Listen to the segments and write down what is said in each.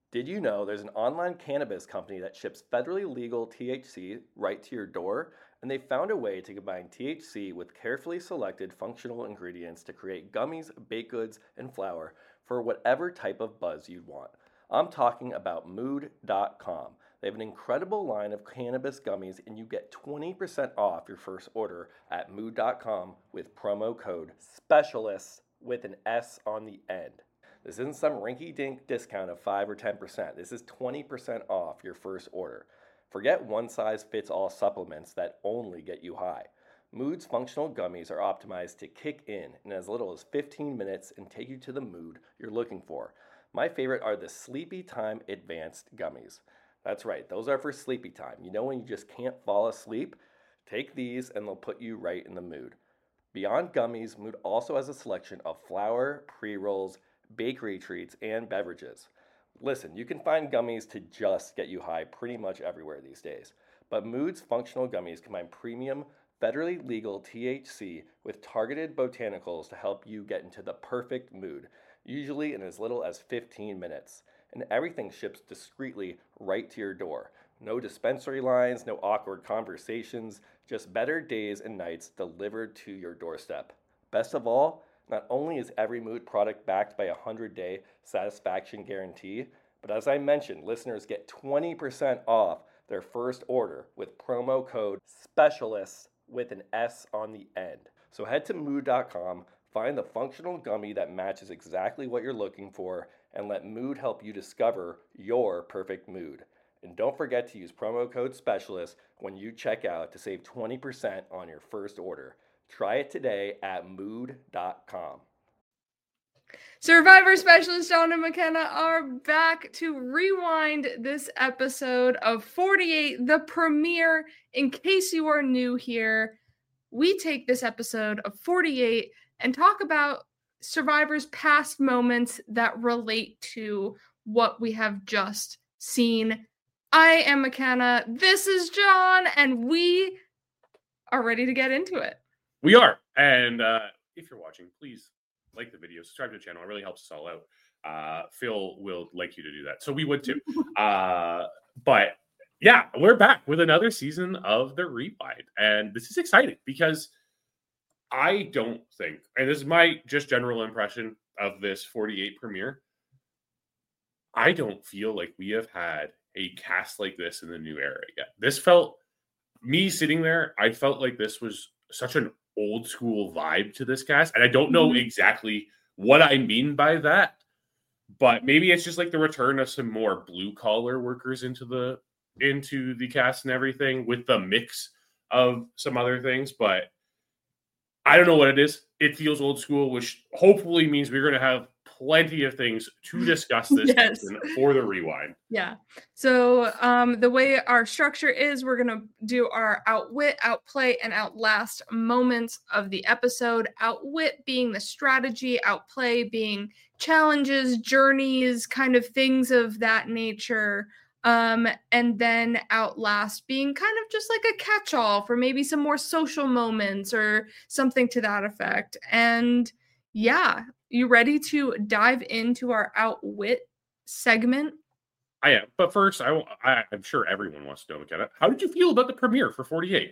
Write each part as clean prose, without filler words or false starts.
Did you know there's an online cannabis company that ships federally legal THC right to your door? And they found a way to combine THC with carefully selected functional ingredients to create gummies, baked goods, and flour for whatever type of buzz you'd want. I'm talking about Mood.com. They have an incredible line of cannabis gummies, and you get 20% off your first order at Mood.com with promo code SPECIALIST with an S on the end. This isn't some rinky dink discount of 5 or 10%. This is 20% off your first order. Forget one size fits all supplements that only get you high. Mood's functional gummies are optimized to kick in as little as 15 minutes and take you to the mood you're looking for. My favorite are the Sleepy Time Advanced Gummies. That's right, those are for sleepy time. You know when you just can't fall asleep? Take these and they'll put you right in the mood. Beyond gummies, Mood also has a selection of flour, pre-rolls, bakery treats, and beverages. Listen, you can find gummies to just get you high pretty much everywhere these days. But Mood's functional gummies combine premium, federally legal THC with targeted botanicals to help you get into the perfect mood, usually in as little as 15 minutes. And everything ships discreetly right to your door. No dispensary lines, no awkward conversations, just better days and nights delivered to your doorstep. Best of all, not only is every Mood product backed by a 100-day satisfaction guarantee, but as I mentioned, listeners get 20% off their first order with promo code SPECIALIST with an S on the end. So head to Mood.com, find the functional gummy that matches exactly what you're looking for, and let Mood help you discover your perfect mood. And don't forget to use promo code SPECIALIST when you check out to save 20% on your first order. Try it today at Mood.com. Survivor specialist John and McKenna are back to rewind this episode of 48, the premiere. In case you are new here, we take this episode of 48 and talk about Survivor's past moments that relate to what we have just seen. I am McKenna, this is John, and we are ready to get into it. We are, and if you're watching, please like the video, subscribe to the channel. It really helps us all out. Phil will like you to do that, so we would too. But yeah, we're back with another season of The Rewind, and this is exciting because I don't think, and this is my just general impression of this 48 premiere, I don't feel like we have had a cast like this in the new era yet. This felt, me sitting there, I felt like this was such an old school vibe to this cast. And I don't know exactly what I mean by that, but maybe it's just like the return of some more blue collar workers into the cast and everything with the mix of some other things. But I don't know what it is. It feels old school, which hopefully means we're going to have plenty of things to discuss this season for The Rewind. Yeah. So the way our structure is, we're going to do our outwit, outplay, and outlast moments of the episode. Outwit being the strategy, outplay being challenges, journeys, kind of things of that nature. And then outlast being kind of just like a catch-all for maybe some more social moments or something to that effect. And yeah, you ready to dive into our outwit segment? I am, but first, I'm sure everyone wants to know, McKenna, how did you feel about the premiere for 48?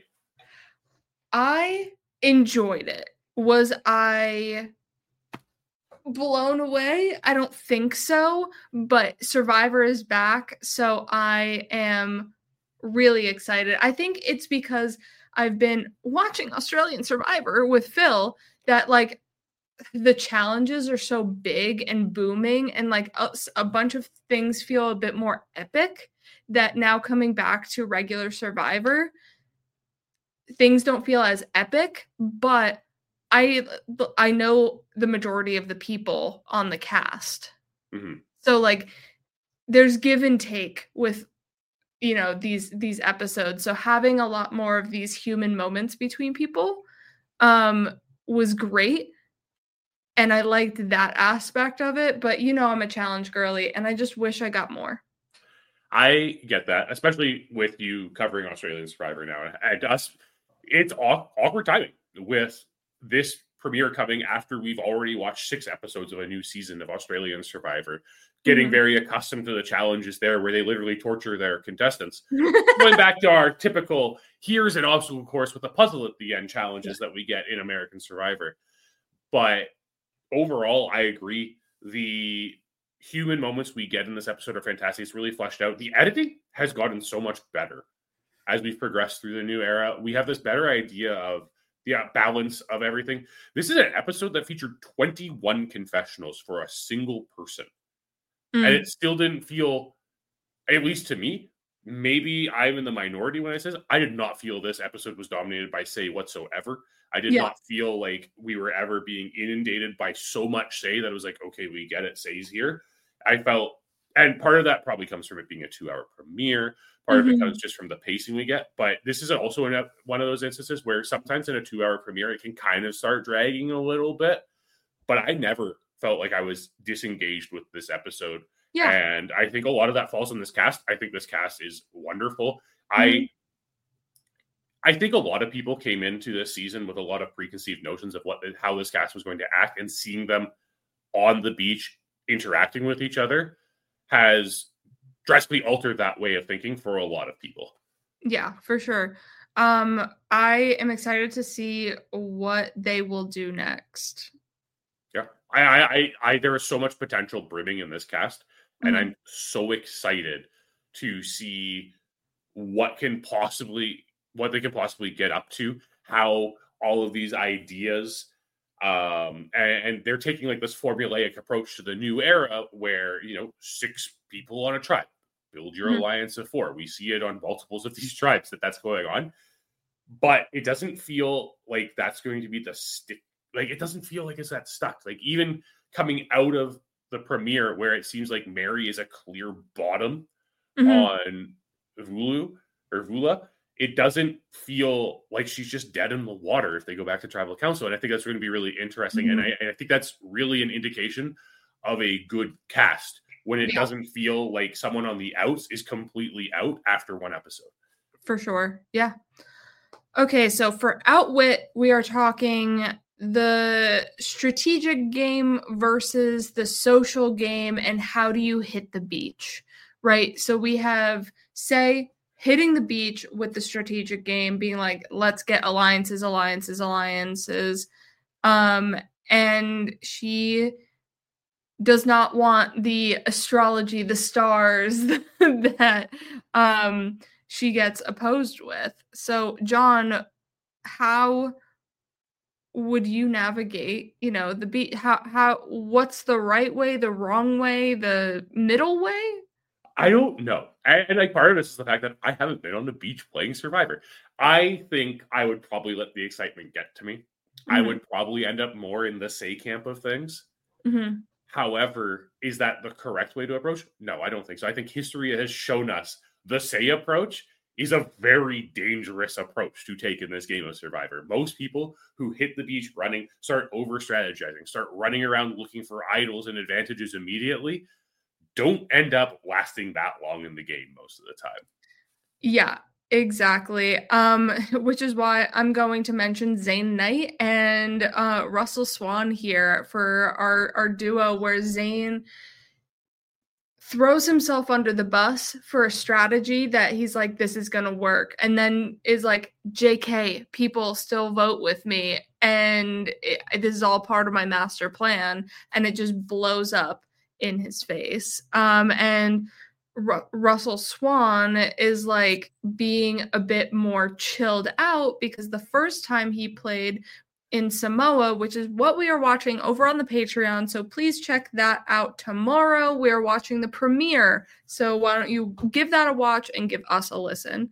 I enjoyed it. Was I blown away? I don't think so, but Survivor is back, so I am really excited. I think it's because I've been watching Australian Survivor with Phil that like the challenges are so big and booming, and like a bunch of things feel a bit more epic, that now coming back to regular Survivor, things don't feel as epic, but I know the majority of the people on the cast. Mm-hmm. So like there's give and take with, you know, these episodes. So having a lot more of these human moments between people was great. And I liked that aspect of it, but you know, I'm a challenge girly and I just wish I got more. I get that, especially with you covering Australian Survivor now. And it's awkward timing with this premiere coming after we've already watched 6 episodes of a new season of Australian Survivor. getting very accustomed to the challenges there where they literally torture their contestants. Going back to our typical, here's an obstacle course with a puzzle at the end challenges that we get in American Survivor. But overall, I agree. The human moments we get in this episode are fantastic. It's really fleshed out. The editing has gotten so much better as we've progressed through the new era. We have this better idea of the balance of everything. This is an episode that featured 21 confessionals for a single person. And it still didn't feel, at least to me, maybe I'm in the minority when I say this, I did not feel this episode was dominated by say whatsoever. I did not feel like we were ever being inundated by so much say that it was like, okay, we get it, say's here. I felt, and part of that probably comes from it being a 2-hour premiere. Part of it comes just from the pacing we get. But this is also one of those instances where sometimes in a 2-hour premiere, it can kind of start dragging a little bit. But I never felt like I was disengaged with this episode. Yeah. And I think a lot of that falls on this cast. I think this cast is wonderful. I think a lot of people came into this season with a lot of preconceived notions of how this cast was going to act, and seeing them on the beach interacting with each other has drastically altered that way of thinking for a lot of people. Yeah, for sure. I am excited to see what they will do next. Yeah, I there is so much potential brimming in this cast, and I'm so excited to see what they can possibly get up to, how all of these ideas, and they're taking like this formulaic approach to the new era where, 6 people on a tribe, build your alliance of 4. We see it on multiples of these tribes that's going on, but it doesn't feel like that's going to be the stick. Like, it doesn't feel like it's that stuck. Like, even coming out of the premiere where it seems like Mary is a clear bottom on Vula, it doesn't feel like she's just dead in the water if they go back to tribal council. And I think that's going to be really interesting. And I think that's really an indication of a good cast when it doesn't feel like someone on the outs is completely out after one episode. For sure. Yeah. Okay. So for Outwit, we are talking the strategic game versus the social game, and how do you hit the beach, right? So we have, say, hitting the beach with the strategic game, being like, let's get alliances. And she does not want the astrology, the stars that she gets opposed with. So, John, how would you navigate, the beach? What's the right way, the wrong way, the middle way? I don't know. And like, part of this is the fact that I haven't been on the beach playing Survivor. I think I would probably let the excitement get to me. I would probably end up more in the say camp of things. However, is that the correct way to approach? No, I don't think so. I think history has shown us the say approach is a very dangerous approach to take in this game of Survivor. Most people who hit the beach running start over-strategizing, start running around looking for idols and advantages immediately, don't end up lasting that long in the game most of the time. Yeah, exactly. Which is why I'm going to mention Zane Knight and Russell Swan here for our duo, where Zane throws himself under the bus for a strategy that he's like, this is going to work. And then is like, JK, people still vote with me. And this is all part of my master plan. And it just blows up in his face. And Russell Swan is like being a bit more chilled out, because the first time he played in Samoa, which is what we are watching over on the Patreon, so please check that out tomorrow. We're watching the premiere, so why don't you give that a watch and give us a listen.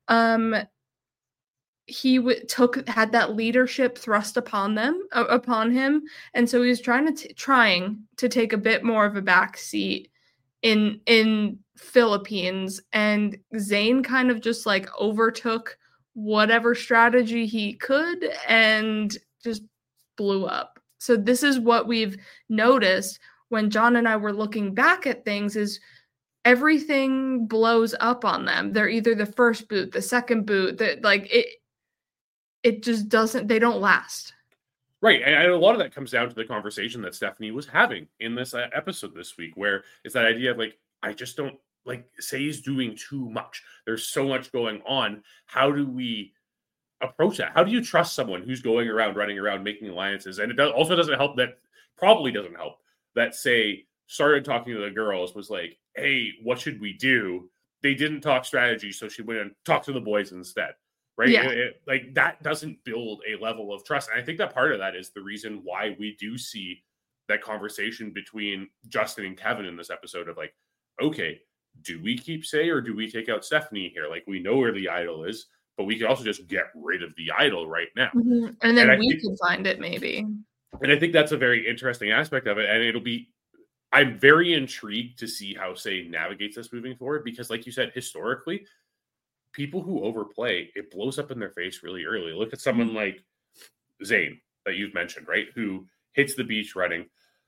He had that leadership thrust upon him, and so he was trying to take a bit more of a back seat in Philippines, and Zane kind of just like overtook whatever strategy he could and just blew up. So this is what we've noticed when John and I were looking back at things, is everything blows up on them. They're either the first boot, the second boot, that like it just doesn't, they don't last. Right. And a lot of that comes down to the conversation that Stephanie was having in this episode this week, where it's that idea of like, I just don't like Say's doing too much. There's so much going on. How do we approach that? How do you trust someone who's going around, running around, making alliances? And it also doesn't help that, probably doesn't help that Say started talking to the girls, was like, hey, what should we do? They didn't talk strategy, so she went and talked to the boys instead. Right? Yeah. Like that doesn't build a level of trust. And I think that part of that is the reason why we do see that conversation between Justin and Kevin in this episode of like, okay, do we keep Say or do we take out Stephanie here? Like, we know where the idol is, but we could also just get rid of the idol right now. Mm-hmm. And then we could find it maybe. And I think that's a very interesting aspect of it. And I'm very intrigued to see how Say navigates this moving forward, because like you said, historically, people who overplay, it blows up in their face really early. Look at someone like Zane that you've mentioned, right? Who hits the beach running,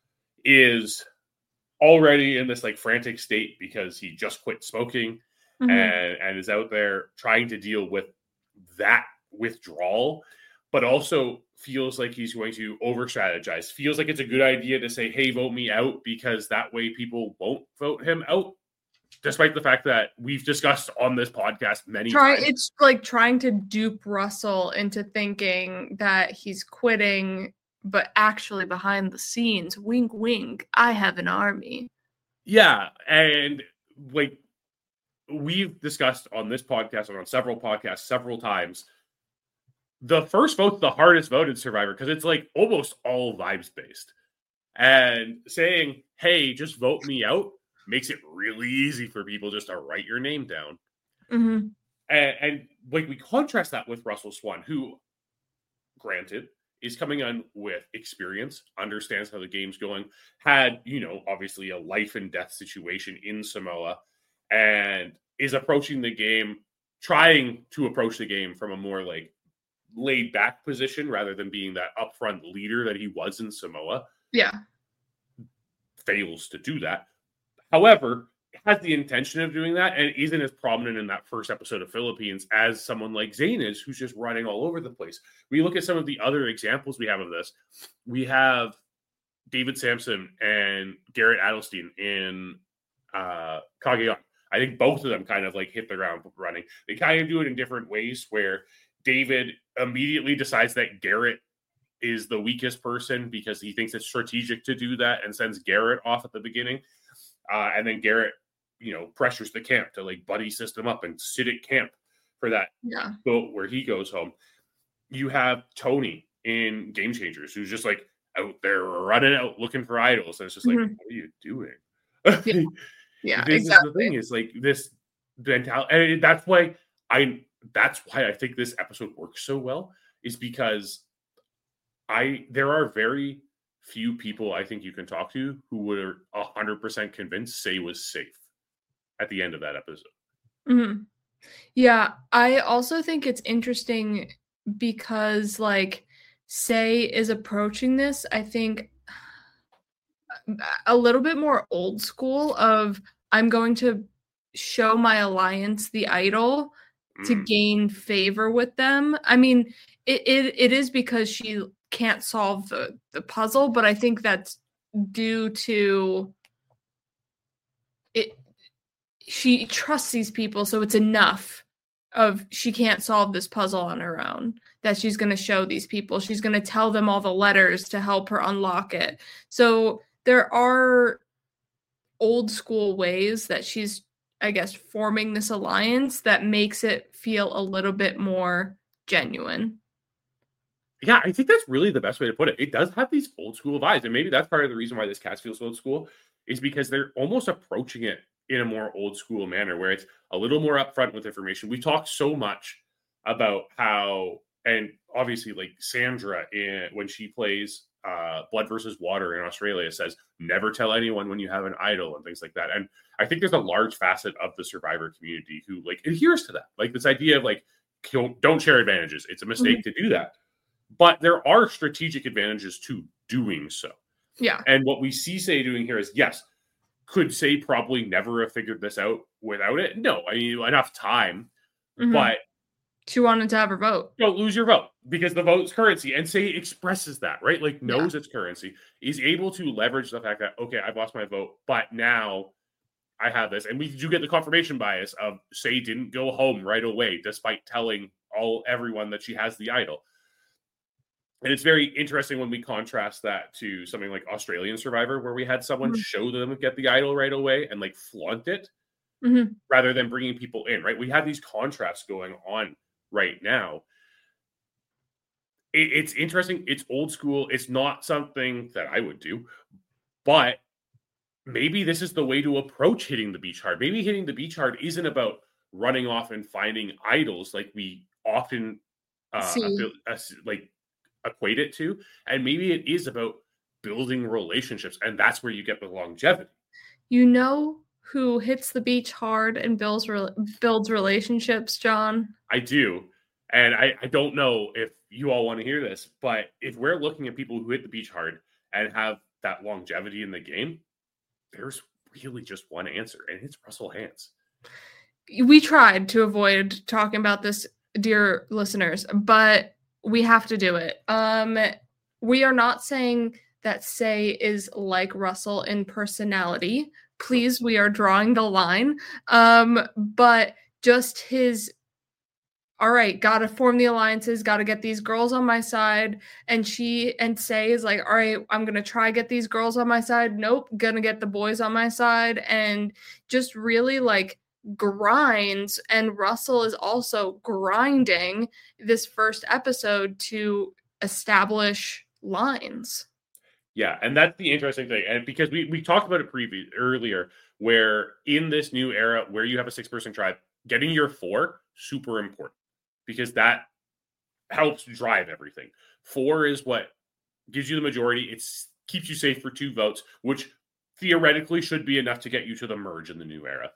is already in this like frantic state because he just quit smoking and is out there trying to deal with that withdrawal, but also feels like he's going to over strategize, feels like it's a good idea to say, hey, vote me out, because that way people won't vote him out. Despite the fact that we've discussed on this podcast many times. It's like trying to dupe Russell into thinking that he's quitting, but actually behind the scenes, wink, wink, I have an army. Yeah, and like we've discussed on this podcast and on several podcasts several times, the first vote's the hardest vote in Survivor because it's like almost all vibes based. And saying, hey, just vote me out makes it really easy for people just to write your name down. Mm-hmm. And like we contrast that with Russell Swan, who, granted, is coming on with experience, understands how the game's going, had, obviously a life and death situation in Samoa, and is approaching the game, trying to approach the game from a more like laid back position rather than being that upfront leader that he was in Samoa. Yeah. Fails to do that. However, has the intention of doing that and isn't as prominent in that first episode of Philippines as someone like Zane is, who's just running all over the place. We look at some of the other examples we have of this. We have David Sampson and Garrett Adelstein in Cagayan. I think both of them kind of like hit the ground running. They kind of do it in different ways, where David immediately decides that Garrett is the weakest person because he thinks it's strategic to do that and sends Garrett off at the beginning. And then Garrett, pressures the camp to like buddy system up and sit at camp for that boat where he goes home. You have Tony in Game Changers, who's just like out there running out looking for idols. And it's just like, what are you doing? Yeah, this exactly. is the thing, is like this mentality. And that's why I think this episode works so well, is because there are very few people I think you can talk to who were 100% convinced Say was safe at the end of that episode. Mm-hmm. Yeah, I also think it's interesting because like Say is approaching this, I think, a little bit more old school of, I'm going to show my alliance the idol to gain favor with them. I mean, it is because she can't solve the puzzle, but I think that's due to it. She trusts these people, so it's enough of she can't solve this puzzle on her own, that she's going to show these people. She's going to tell them all the letters to help her unlock it. So there are old school ways that she's, I guess, forming this alliance that makes it feel a little bit more genuine. Yeah, I think that's really the best way to put it. It does have these old school vibes. And maybe that's part of the reason why this cast feels old school, is because they're almost approaching it in a more old school manner, where it's a little more upfront with information. We talked so much about how, and obviously like Sandra, when she plays Blood versus Water in Australia, says, never tell anyone when you have an idol and things like that. And I think there's a large facet of the Survivor community who like adheres to that. Like this idea of like, don't share advantages. It's a mistake to do that. But there are strategic advantages to doing so. Yeah. And what we see Say doing here is, yes, could Say probably never have figured this out without it? No, I mean, enough time. But She wanted to have her vote. Don't lose your vote because the vote's currency. And Say expresses that, right? Like knows it's currency, is able to leverage the fact that, okay, I've lost my vote, but now I have this. And we do get the confirmation bias of Say didn't go home right away, despite telling everyone that she has the idol. And it's very interesting when we contrast that to something like Australian Survivor, where we had someone show them get the idol right away and like flaunt it rather than bringing people in, right? We have these contrasts going on right now. It's interesting. It's old school. It's not something that I would do, but maybe this is the way to approach hitting the beach hard. Maybe hitting the beach hard isn't about running off and finding idols like we often equate it to. And maybe it is about building relationships. And that's where you get the longevity. You know who hits the beach hard and builds relationships, John? I do. And I don't know if you all want to hear this, but if we're looking at people who hit the beach hard and have that longevity in the game, there's really just one answer, and it's Russell Hantz. We tried to avoid talking about this, dear listeners, but we have to do it. We are not saying that Say is like Russell in personality. Please, we are drawing the line. But just his, all right, gotta form the alliances, gotta get these girls on my side. And Say is like, all right, I'm gonna try get these girls on my side. Nope, gonna get the boys on my side. And just really like grinds. And Russell is also grinding this first episode to establish lines. Yeah, and that's the interesting thing. And because we talked about it earlier, where in this new era where you have a 6-person tribe, getting your 4 super important because that helps drive everything. 4 is what gives you the majority. It keeps you safe for 2 votes, which theoretically should be enough to get you to the merge in the new era.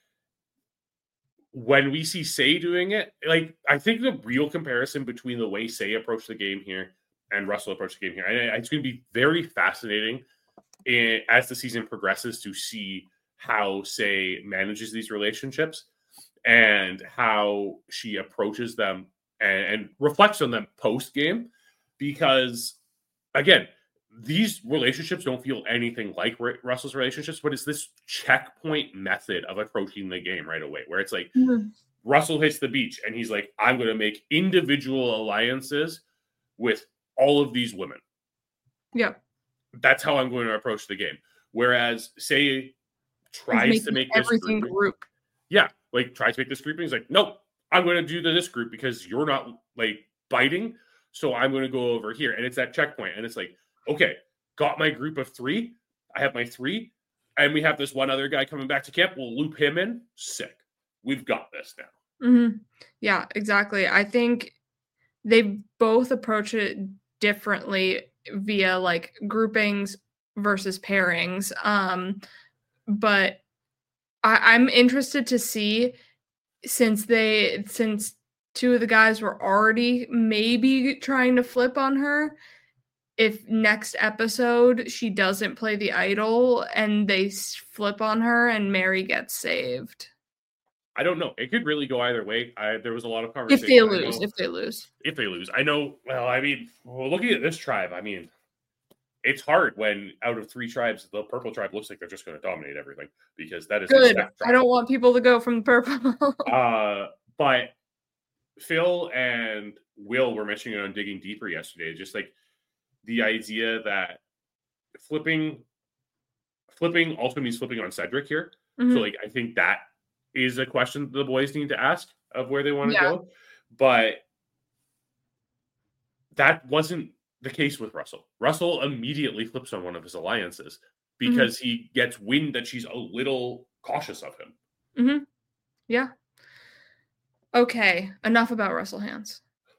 When we see Say doing it, like I think the real comparison between the way Say approached the game here and Russell approached the game here, and it's going to be very fascinating as the season progresses to see how Say manages these relationships and how she approaches them and reflects on them post-game. Because, again, these relationships don't feel anything like Russell's relationships, but it's this checkpoint method of approaching the game right away, where it's like Russell hits the beach and he's like, I'm going to make individual alliances with all of these women. Yeah. That's how I'm going to approach the game. Whereas Say tries to make this group. Yeah. Like tries to make this group. And he's like, nope, I'm going to do this group because you're not like biting. So I'm going to go over here. And it's that checkpoint. And it's like, okay, got my group of 3. I have my 3. And we have this one other guy coming back to camp. We'll loop him in. Sick. We've got this now. Mm-hmm. Yeah, exactly. I think they both approach it differently via like groupings versus pairings. But I'm interested to see since 2 of the guys were already maybe trying to flip on her, if next episode she doesn't play the idol and they flip on her and Mary gets saved. I don't know. It could really go either way. There was a lot of conversation. If they lose. I know. Well, I mean, looking at this tribe, I mean, it's hard when out of 3 tribes, the purple tribe looks like they're just going to dominate everything because that is good. I don't want people to go from the purple. But Phil and Will were mentioning it on Digging Deeper yesterday. Just like the idea that flipping also means flipping on Cedric here. Mm-hmm. So like, I think that is a question the boys need to ask of where they want to go. But that wasn't the case with Russell. Russell immediately flips on one of his alliances because he gets wind that she's a little cautious of him. Mm-hmm. Yeah. Okay, enough about Russell Hantz.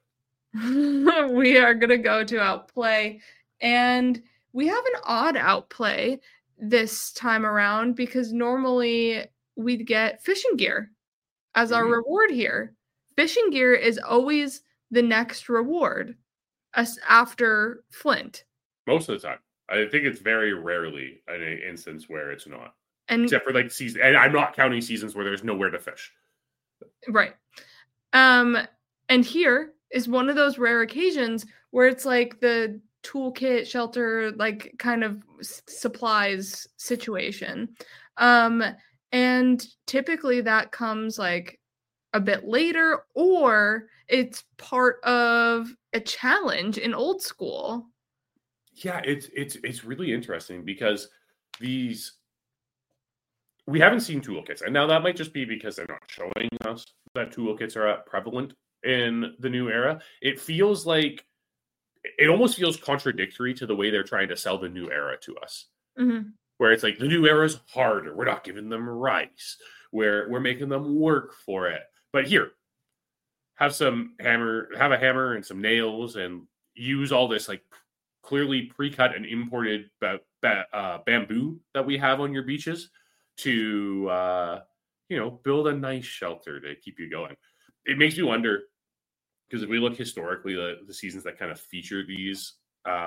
We are going to go to Outplay, and we have an odd Outplay this time around because normally we'd get fishing gear as our reward here. Fishing gear is always the next reward after Flint. Most of the time. I think it's very rarely an instance where it's not. Except for like season, and I'm not counting seasons where there's nowhere to fish. Right. And And here is one of those rare occasions where it's like the toolkit shelter, like kind of supplies situation. And typically that comes like a bit later, or it's part of a challenge in old school. Yeah, it's really interesting because we haven't seen toolkits, and now that might just be because they're not showing us that toolkits are prevalent in the new era. It almost feels contradictory to the way they're trying to sell the new era to us. Mm-hmm. Where it's like the new era is harder. We're not giving them rice. We're making them work for it. But here, have a hammer and some nails, and use all this like clearly pre-cut and imported bamboo that we have on your beaches to build a nice shelter to keep you going. It makes me wonder, because if we look historically, the seasons that kind of feature these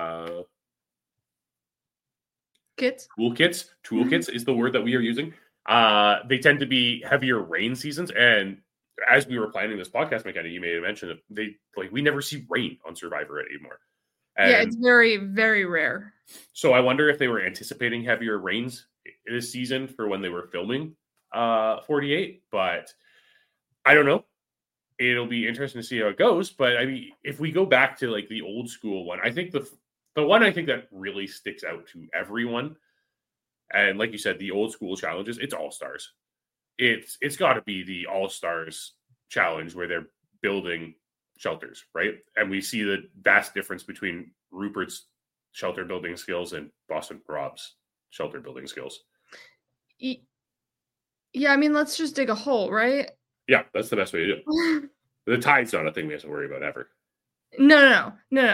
toolkits is the word that we are using. They tend to be heavier rain seasons, and as we were planning this podcast, McKenna, you made a mention of we never see rain on Survivor anymore. And yeah, it's very, very rare. So I wonder if they were anticipating heavier rains this season for when they were filming 48, but I don't know. It'll be interesting to see how it goes. But I mean, if we go back to like the old school one, I think the one I think that really sticks out to everyone, and like you said, the old school challenges, it's All Stars. It's got to be the All Stars challenge where they're building shelters, right? And we see the vast difference between Rupert's shelter building skills and Boston Rob's shelter building skills. Yeah, I mean, let's just dig a hole, right? Yeah, that's the best way to do it. The tide's not a thing we have to worry about ever. No.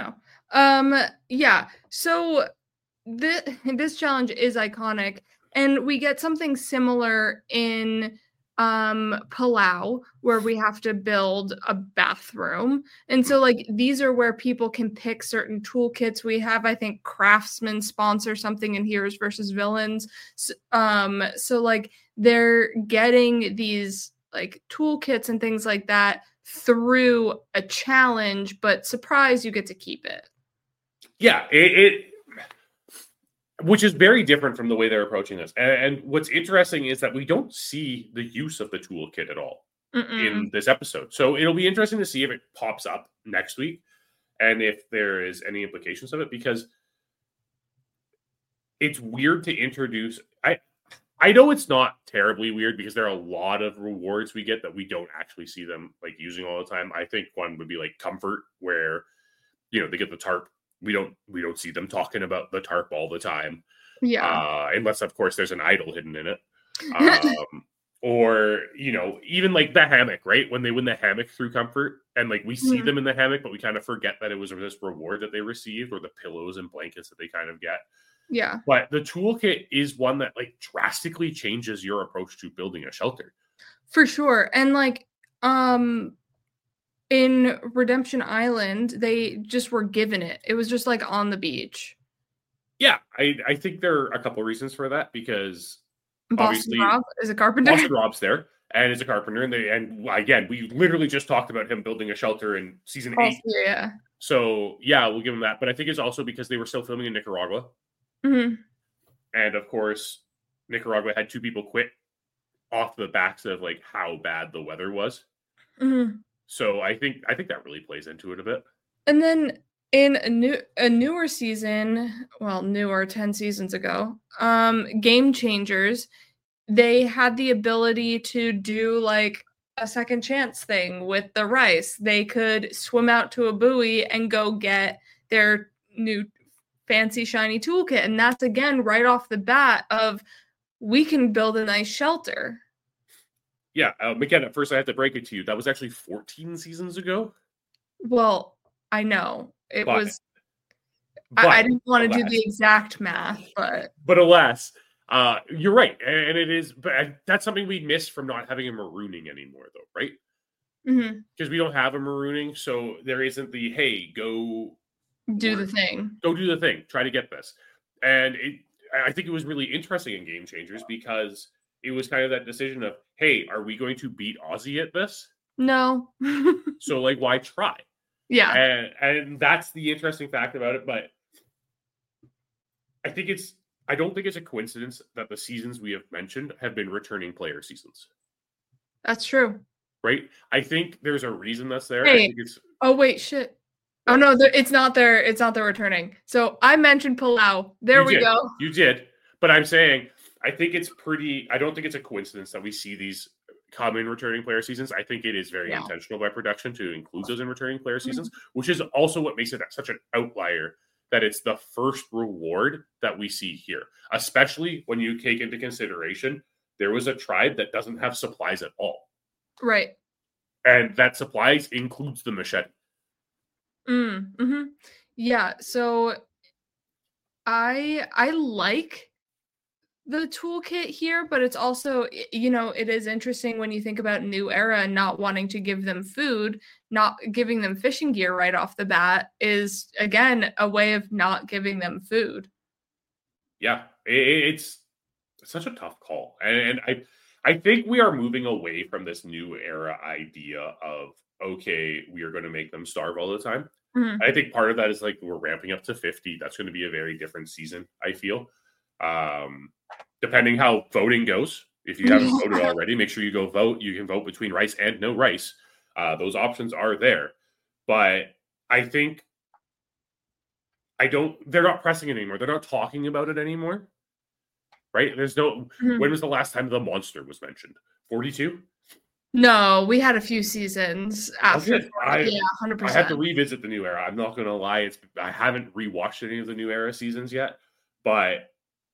Yeah. So this challenge is iconic, and we get something similar in Palau, where we have to build a bathroom. And so like these are where people can pick certain toolkits. We have, I think, Craftsman sponsor something in Heroes versus Villains. So like they're getting these like toolkits and things like that through a challenge, but surprise, you get to keep it. Yeah, which is very different from the way they're approaching this. And what's interesting is that we don't see the use of the toolkit at all in this episode. So it'll be interesting to see if it pops up next week and if there is any implications of it, because it's weird to introduce. I know it's not terribly weird because there are a lot of rewards we get that we don't actually see them like using all the time. I think one would be like comfort, where they get the tarp. We don't see them talking about the tarp all the time. Yeah. Unless of course there's an idol hidden in it. Or, even like the hammock, right? When they win the hammock through comfort and like we see them in the hammock, but we kind of forget that it was this reward that they received, or the pillows and blankets that they kind of get. Yeah. But the toolkit is one that like drastically changes your approach to building a shelter. For sure. And like, in Redemption Island, they just were given it. It was just like on the beach. Yeah, I think there are a couple of reasons for that, because Boston Rob is a carpenter. Boston Rob's there and is a carpenter, and again, we literally just talked about him building a shelter in season 8. Yeah. So yeah, we'll give him that. But I think it's also because they were still filming in Nicaragua. Mm-hmm. And of course, Nicaragua had 2 people quit off the backs of like how bad the weather was. Mm-hmm. So I think that really plays into it a bit. And then in a newer season, 10 seasons ago, Game Changers, they had the ability to do like a second chance thing with the rice. They could swim out to a buoy and go get their new fancy shiny toolkit, and that's again right off the bat of we can build a nice shelter. Yeah, McKenna, first I have to break it to you. That was actually 14 seasons ago. Well, I know it was. I didn't want to do the exact math, but alas, you're right, and it is. But that's something we missed from not having a marooning anymore, though, right? Mm-hmm. Because we don't have a marooning, so there isn't the hey, go do the thing. Go do the thing. Try to get this, and I think it was really interesting in Game Changers because it was kind of that decision of, hey, are we going to beat Aussie at this? No. So like, why try? Yeah. And that's the interesting fact about it. But I don't think it's a coincidence that the seasons we have mentioned have been returning player seasons. That's true. Right? I think there's a reason that's there. Hey. I think it's Oh wait, shit. Oh no, it's not there. It's not there returning. So I mentioned Palau. There we go. You did. But I'm saying I think it's I don't think it's a coincidence that we see these come in returning player seasons. I think it is very intentional by production to include those in returning player seasons, which is also what makes it such an outlier that it's the first reward that we see here, especially when you take into consideration there was a tribe that doesn't have supplies at all. Right. And that supplies includes the machete. Mm-hmm. Yeah, so I like the toolkit here, but it's also, you know, it is interesting when you think about New Era and not wanting to give them food, not giving them fishing gear right off the bat is, again, a way of not giving them food. Yeah, it's such a tough call. And I think we are moving away from this New Era idea of, okay, we are going to make them starve all the time. Mm-hmm. I think part of that is like we're ramping up to 50. That's going to be a very different season, I feel. Depending how voting goes. If you haven't voted already, make sure you go vote. You can vote between rice and no rice. Those options are there. But I think they're not pressing it anymore. They're not talking about it anymore. Right? There's no, when was the last time the monster was mentioned? 42? No, we had a few seasons after. Yeah, 100%. I have to revisit the New Era. I'm not going to lie. I haven't rewatched any of the New Era seasons yet, but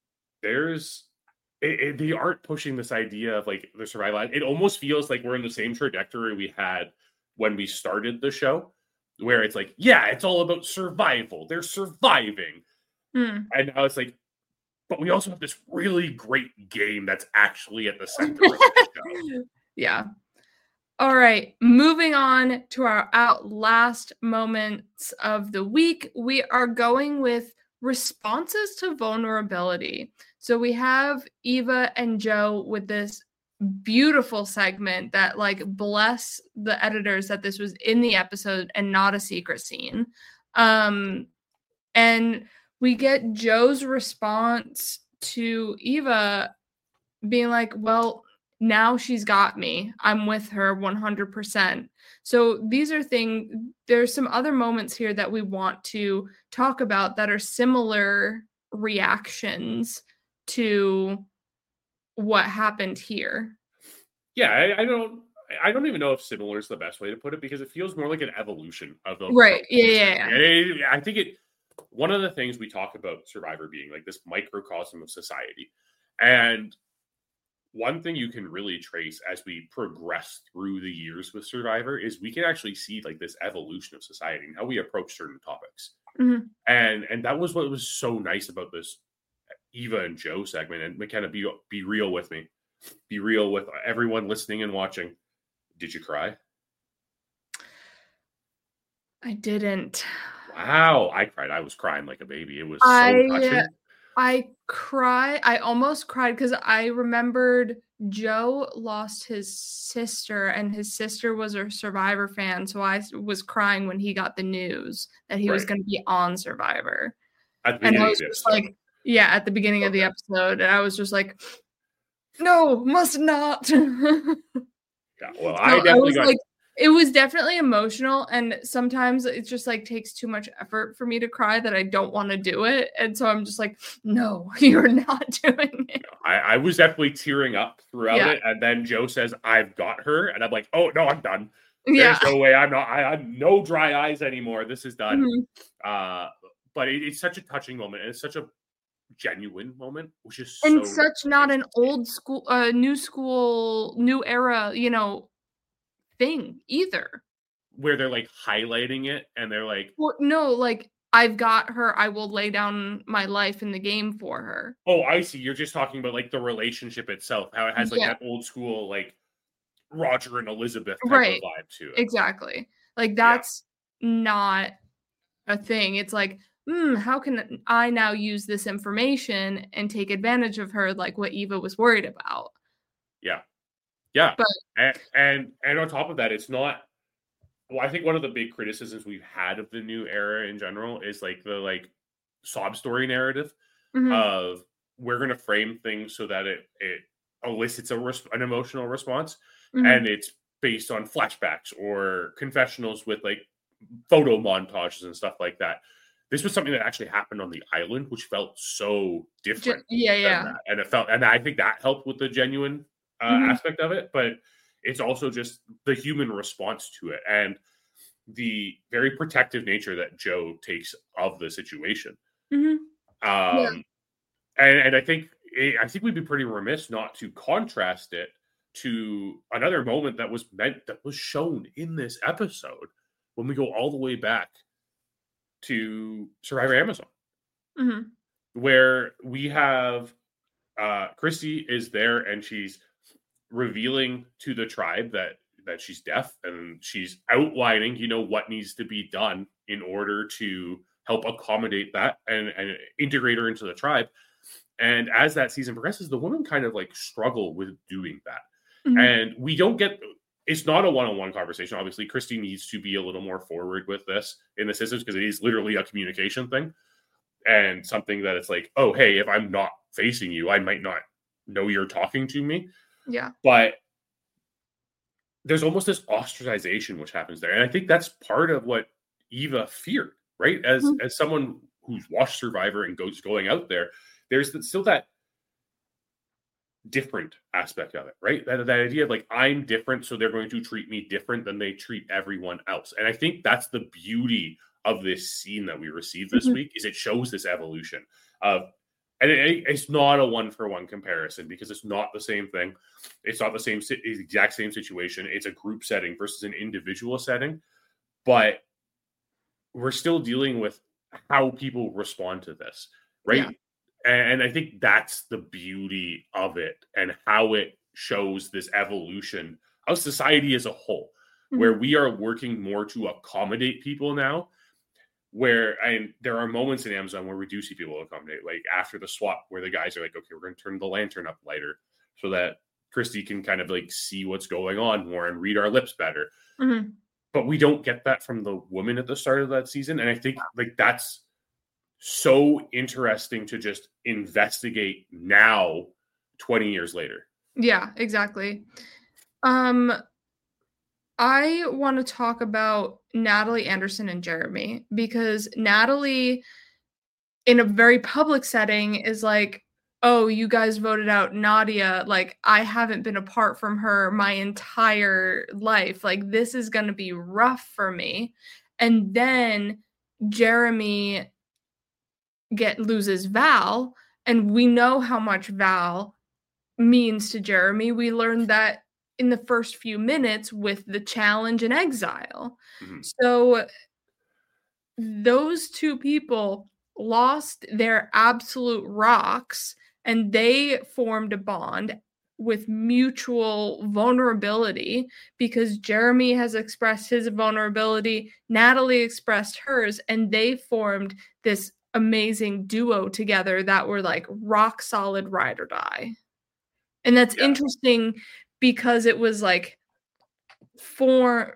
they aren't pushing this idea of like the survival. It almost feels like we're in the same trajectory we had when we started the show, where it's like, yeah, it's all about survival. They're surviving. And now it's like, but we also have this really great game that's actually at the center of the show. Yeah. All right, moving on to our last moments of the week. We are going with responses to vulnerability. So we have Eva and Joe with this beautiful segment that, like, bless the editors that this was in the episode and not a secret scene. And we get Joe's response to Eva being like, well, now she's got me. I'm with her 100%. So these are there's some other moments here that we want to talk about that are similar reactions to what happened here. Yeah, I don't even know if similar is the best way to put it, because it feels more like an evolution of the right. Yeah. I think one of the things we talk about Survivor being like this microcosm of society, and one thing you can really trace as we progress through the years with Survivor is we can actually see like this evolution of society and how we approach certain topics. Mm-hmm. And that was what was so nice about this Eva and Joe segment. And McKenna, be real with me. Be real with everyone listening and watching. Did you cry? I didn't. Wow, I cried. I was crying like a baby. It was so touching. I almost cried because I remembered Joe lost his sister, and his sister was a Survivor fan. So I was crying when he got the news that he was going to be on Survivor. And I was just like, yeah, at the beginning of the episode. And I was just like, no, must not. Yeah, well, I definitely got... It was definitely emotional, and sometimes it just like takes too much effort for me to cry that I don't want to do it, and so I'm just like, no, you're not doing it. I was definitely tearing up throughout it, and then Joe says, "I've got her," and I'm like, "Oh no, I'm done. There's no way. I'm not. I have no dry eyes anymore. This is done." Mm-hmm. But it's such a touching moment, and it's such a genuine moment, which is such not an old school, new era, thing either, where they're like highlighting it and they're like, well, no, like, I've got her, I will lay down my life in the game for her. Oh, I see. You're just talking about like the relationship itself, how it has like that old school like Roger and Elizabeth type of vibe to it. Exactly. Like that's not a thing. It's like, how can I now use this information and take advantage of her, like what Eva was worried about? Yeah. Yeah. But And on top of that, it's not. Well, I think one of the big criticisms we've had of the new era in general is like the sob story narrative of we're going to frame things so that it elicits an emotional response, and it's based on flashbacks or confessionals with like photo montages and stuff like that. This was something that actually happened on the island, which felt so different. Yeah. And and I think that helped with the genuine aspect of it, but it's also just the human response to it and the very protective nature that Joe takes of the situation. And I think we'd be pretty remiss not to contrast it to another moment that was shown in this episode when we go all the way back to Survivor Amazon, where we have Christy is there and she's revealing to the tribe that she's deaf, and she's outlining, what needs to be done in order to help accommodate that and integrate her into the tribe. And as that season progresses, the women kind of like struggle with doing that. And we don't get, it's not a one-on-one conversation. Obviously, Christy needs to be a little more forward with this in the systems because it is literally a communication thing and something that it's like, oh, hey, if I'm not facing you, I might not know you're talking to me. Yeah. But there's almost this ostracization which happens there. And I think that's part of what Eva feared, right? As someone who's watched Survivor and going out there, there's still that different aspect of it, right? That idea of like, I'm different, so they're going to treat me different than they treat everyone else. And I think that's the beauty of this scene that we received this week, is it shows this evolution of, and it's not a one-for-one comparison because it's not the same thing. It's not the exact same situation. It's a group setting versus an individual setting, but we're still dealing with how people respond to this, right? Yeah. And I think that's the beauty of it and how it shows this evolution of society as a whole, where we are working more to accommodate people now. And there are moments in Amazon where we do see people accommodate, like after the swap, where the guys are like, okay, we're going to turn the lantern up lighter so that Christy can kind of like see what's going on more and read our lips better. But we don't get that from the woman at the start of that season. And I think like that's so interesting to just investigate now, 20 years later. Yeah, exactly. I want to talk about Natalie Anderson and Jeremy, because Natalie, in a very public setting, is like, oh, you guys voted out Nadia. Like, I haven't been apart from her my entire life. Like, this is going to be rough for me. And then Jeremy loses Val, and we know how much Val means to Jeremy. We learned that in the first few minutes with the challenge and exile. So those two people lost their absolute rocks, and they formed a bond with mutual vulnerability because Jeremy has expressed his vulnerability, Natalie expressed hers, and they formed this amazing duo together that were like rock solid ride or die. And that's interesting because it was like formed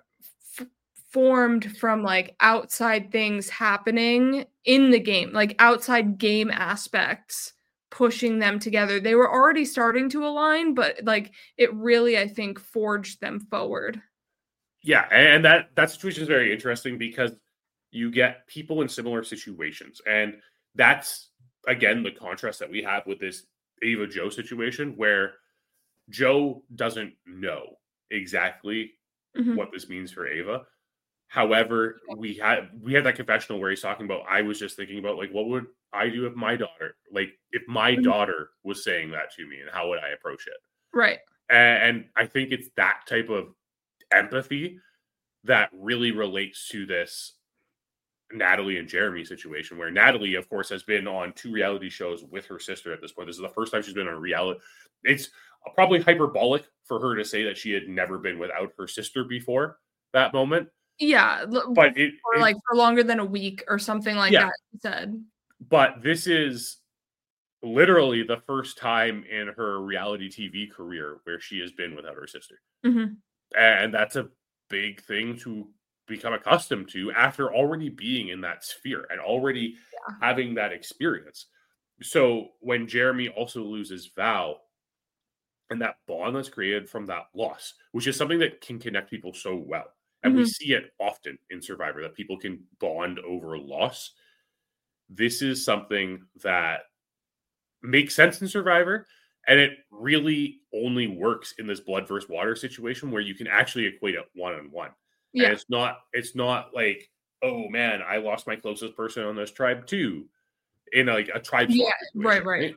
from like outside things happening in the game, like outside game aspects pushing them together. They were already starting to align, but like it really, I think, forged them forward. Yeah, and that situation is very interesting because you get people in similar situations. And that's, again, the contrast that we have with this Ava Joe situation, where Joe doesn't know exactly what this means for Ava. However, we had that confessional where he's talking about, I was just thinking about, like, what would I do if my daughter, like, if my daughter was saying that to me, and how would I approach it? Right. And I think it's that type of empathy that really relates to this Natalie and Jeremy situation, where Natalie, of course, has been on 2 reality shows with her sister at this point. This is the first time she's been on a reality. It's probably hyperbolic for her to say that she had never been without her sister before that moment. Yeah, but for longer than a week or something like that, he said. But this is literally the first time in her reality TV career where she has been without her sister. Mhm. And that's a big thing to become accustomed to after already being in that sphere and already having that experience. So when Jeremy also loses Val, and that bond that's created from that loss, which is something that can connect people so well. And we see it often in Survivor, that people can bond over loss. This is something that makes sense in Survivor, and it really only works in this blood versus water situation where you can actually equate it one-on-one. Yeah. And it's not like, oh man, I lost my closest person on this tribe too, in like a tribe swap situation, right.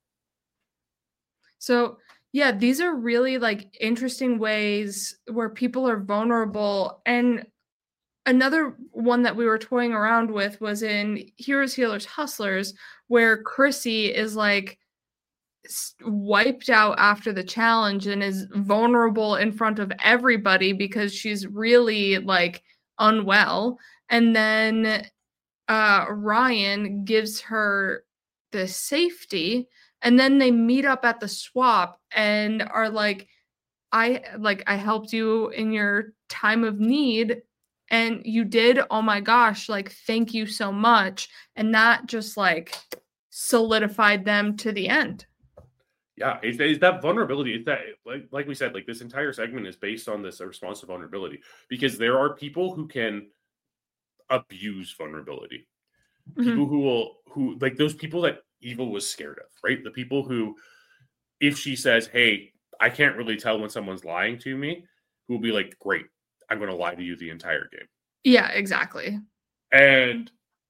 So yeah, these are really like interesting ways where people are vulnerable. And another one that we were toying around with was in Heroes, Healers, Hustlers, where Chrissy is like wiped out after the challenge and is vulnerable in front of everybody because she's really like unwell. And then Ryan gives her the safety, and then they meet up at the swap and are like, I helped you in your time of need, and you did. Oh my gosh, like thank you so much. And that just like solidified them to the end. Yeah, it's that vulnerability. It's that, like we said, like this entire segment is based on this response to vulnerability, because there are people who can abuse vulnerability. People who like those people that Evil was scared of, right? The people who, if she says, hey, I can't really tell when someone's lying to me, who will be like, great, I'm going to lie to you the entire game. Yeah, exactly. And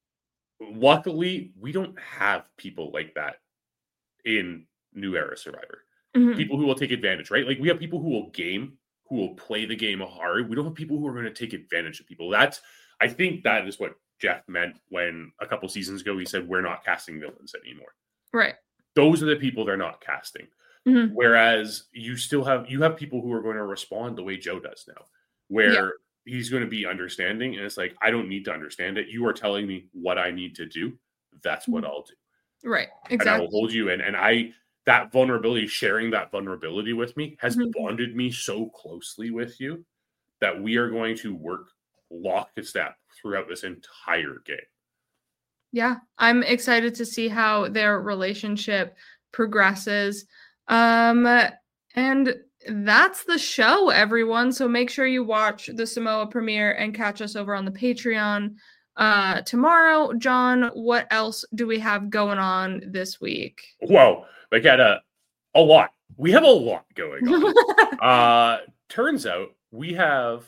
luckily, we don't have people like that in New Era Survivor. People who will take advantage, right? Like we have people who will play the game hard. We don't have people who are going to take advantage of people. I think that is what Jeff meant when a couple seasons ago he said we're not casting villains anymore. Right. Those are the people they're not casting. Whereas you have people who are going to respond the way Joe does now, where he's going to be understanding, and it's like, I don't need to understand it. You are telling me what I need to do. That's what I'll do. Right. Exactly. And I will hold you in. And that vulnerability, sharing that vulnerability with me has bonded me so closely with you that we are going to work lockstep throughout this entire game. Yeah, I'm excited to see how their relationship progresses. And that's the show, everyone. So make sure you watch the Samoa premiere and catch us over on the Patreon tomorrow. John, what else do we have going on this week? Whoa, we got a lot. We have a lot going on. Turns out we have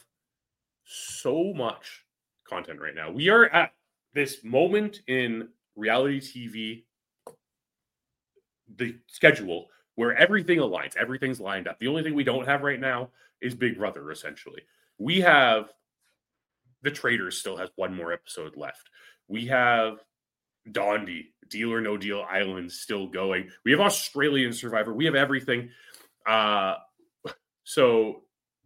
so much content right now. We are at this moment in reality TV, the schedule, where everything aligns. Everything's lined up. The only thing we don't have right now is Big Brother, essentially. We have The Traitors still has one more episode left. We have Dondi, Deal or No Deal Island still going. We have Australian Survivor. We have everything. So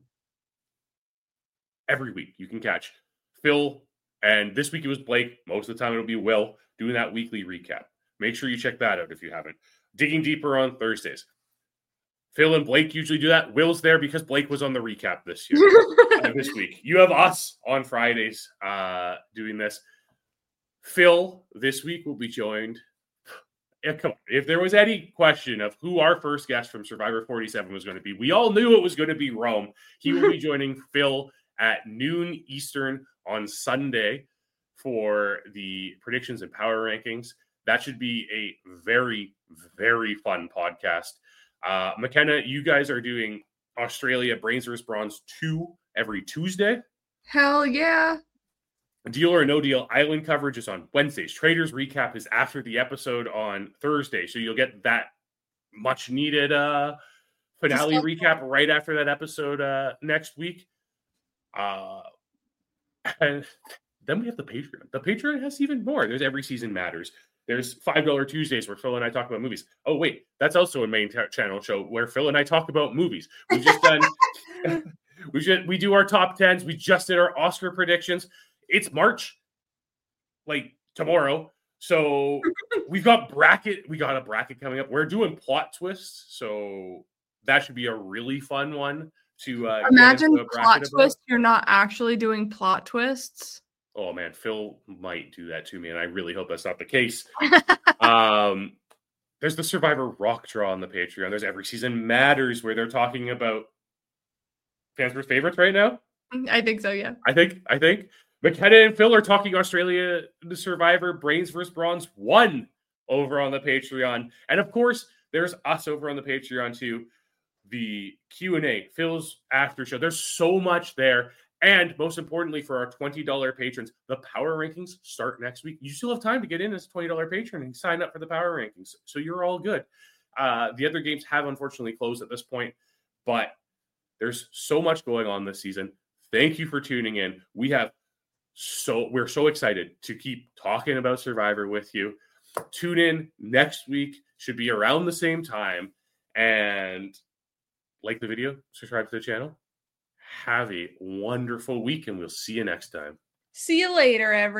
every week you can catch Phil, and this week it was Blake. Most of the time it'll be Will doing that weekly recap. Make sure you check that out if you haven't. Digging Deeper on Thursdays. Phil and Blake usually do that. Will's there because Blake was on the recap this year. This week. You have us on Fridays doing this. Phil this week will be joined. Come on. If there was any question of who our first guest from Survivor 47 was going to be, we all knew it was going to be Rome. He will be joining Phil at noon Eastern on Sunday for the predictions and power rankings. That should be a very, very fun podcast. McKenna, you guys are doing Australia Brains vs. Bronze 2 every Tuesday. Hell yeah. Deal or No Deal Island coverage is on Wednesdays. Traders Recap is after the episode on Thursday. So you'll get that much needed finale recap right after that episode next week. And then we have the Patreon. The Patreon has even more. There's Every Season Matters. There's $5 Tuesdays where Phil and I talk about movies. Oh, wait, that's also a main channel show where Phil and I talk about movies. We've just done, we do our top 10s. We just did our Oscar predictions. It's March, like tomorrow. So we got a bracket coming up. We're doing plot twists, so that should be a really fun one to Imagine get into a plot bracket about. twist. You're not actually doing plot twists. Oh man, Phil might do that to me, and I really hope that's not the case. There's the Survivor Rock Draw on the Patreon. There's Every Season Matters, where they're talking about fans' favorites right now. I think so, yeah. I think McKenna and Phil are talking Australia, the Survivor, Brains vs. Bronze 1 over on the Patreon. And of course, there's us over on the Patreon too. The Q&A, Phil's after show. There's so much there. And most importantly, for our $20 patrons, the power rankings start next week. You still have time to get in as a $20 patron and sign up for the power rankings. So you're all good. The other games have unfortunately closed at this point, but there's so much going on this season. Thank you for tuning in. We're so excited to keep talking about Survivor with you. Tune in next week. Should be around the same time. And like the video, subscribe to the channel. Have a wonderful week, and we'll see you next time. See you later, everyone.